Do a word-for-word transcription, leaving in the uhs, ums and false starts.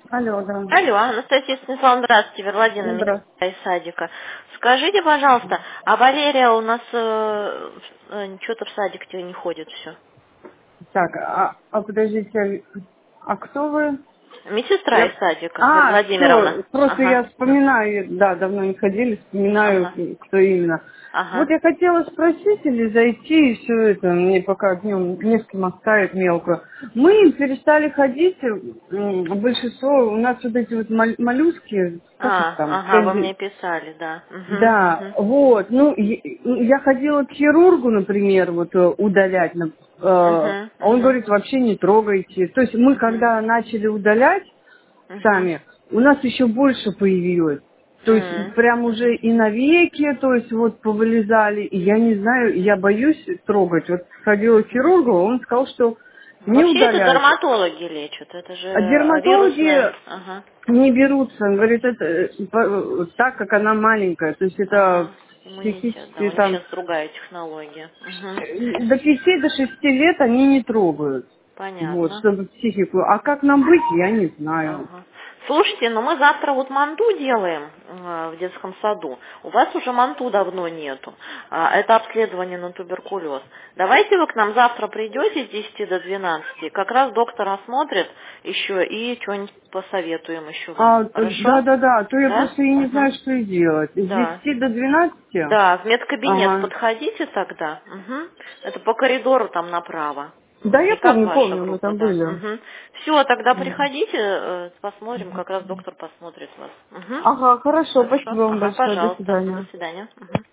Алло, да. Алло, Анастасия Станиславовна, здравствуйте, Верлодина, Здравствуйте. из садика. Скажите, пожалуйста, а Валерия у нас э, э, что-то в садик-то не ходит все? Так, а, а подождите, а кто вы? Медсестра Я... из садика, Вер- А, Владимировна. все, просто я Ага, вспоминаю, да, давно не ходили, вспоминаю, ага, кто именно. Вот ага. я хотела спросить или зайти, и все это, мне пока днем не с кем оставить мелко. Мы перестали ходить, м, большинство, у нас вот эти вот мол- моллюски, как их А, там, ага, вы кэнди- мне писали, да. Угу, Да, угу, вот. Ну, я я ходила к хирургу, например, вот э, удалять. нап- э, угу, Он угу, говорит, вообще не трогайте. То есть мы, угу, когда начали удалять угу, сами, у нас еще больше появилось. То есть прям уже угу. и навеки, то есть вот повылезали. И я не знаю, я боюсь трогать. Вот ходила к хирургу, он сказал, что не Вообще это удалять. дерматологи лечат, это же А э, вирусные. дерматологи Ага. не берутся. Он говорит, это э, по- так, как она маленькая. То есть это Ага, иммунитет, да, у психически них там сейчас другая технология. Угу. э, до пяти до шести лет они не трогают. Вот, Понятно. чтобы психику. А как нам быть, я не знаю. Ага. Слушайте, ну мы завтра вот манту делаем э, в детском саду. У вас уже манту давно нету. А, это обследование на туберкулез. Давайте вы к нам завтра придете с десяти до двенадцати. Как раз доктор осмотрит еще и что-нибудь посоветуем еще вам. А, да, Хорошо? да, да, а то я Да? просто и не Угу. знаю, что и делать. С Да. десяти до двенадцати? Да, в медкабинет Ага. подходите тогда. Мгм. Это по коридору там направо. Да, я Не как помню, ваша помню, мы группа, там да. были. Угу. Все, тогда приходите, э, посмотрим, как раз доктор посмотрит вас. Мгм. Ага, хорошо, Хорошо? спасибо вам Ага, большое, до пожалуйста. До свидания. свидания. Мгм.